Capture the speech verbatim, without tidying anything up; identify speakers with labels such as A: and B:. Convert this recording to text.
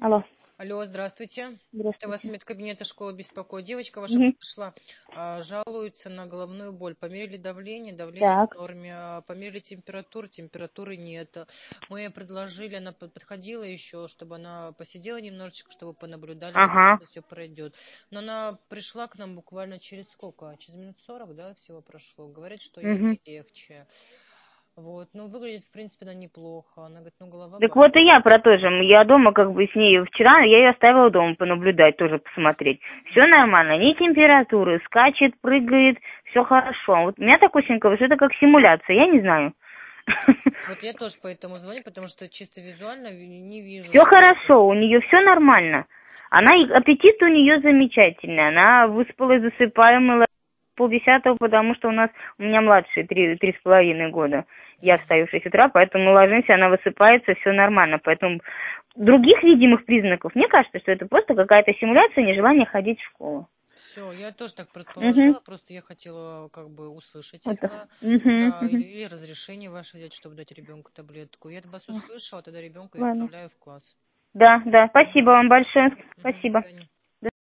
A: Алло.
B: Алло, здравствуйте. Это вас
A: Здравствуйте.
B: медкабинета школы беспокоит. Девочка ваша
A: Мгм.
B: подошла, а, жалуется на головную боль. Померили давление, давление в
A: Так.
B: норме. а, Померили температуру, температуры нет. Мы ей предложили, она под- подходила еще, чтобы она посидела немножечко, чтобы понаблюдали,
A: Ага.
B: возможно, все пройдет. Но она пришла к нам буквально через сколько? Через минут сорок, да, всего прошло. Говорит, что ей
A: Мгм.
B: не легче. Вот, ну, выглядит, в принципе, она неплохо. Она говорит, ну, голова
A: Так
B: болит.
A: вот и я про то же. Я дома как бы с ней вчера, я ее оставила дома понаблюдать, тоже посмотреть. Все нормально, ни температуры, скачет, прыгает, все хорошо. Вот у меня так осенько, что это как симуляция, я не знаю.
B: Вот я тоже поэтому звоню, потому что чисто визуально ви- не вижу,
A: Все
B: что это.
A: хорошо, у нее все нормально. Она, и аппетит у нее замечательный. Она выспалась, засыпаем полдесятого, потому что у нас, у меня младший, три, три с половиной года. Я
B: Мгм.
A: встаю в шесть утра, поэтому мы ложимся, она высыпается, все нормально. Поэтому других видимых признаков, мне кажется, что это просто какая-то симуляция, нежелание ходить в школу.
B: Все, я тоже так
A: Угу.
B: предположила, просто я хотела как бы услышать
A: Вот так.
B: это,
A: Угу,
B: да, или,
A: угу.
B: или разрешение ваше взять, чтобы дать ребенку таблетку. Я вас услышала, тогда ребенка я
A: Ладно.
B: отправляю в класс.
A: Да, да, спасибо
B: Мгм.
A: вам большое.
B: Спасибо. Мгм. До
A: Спасибо.
B: свидания.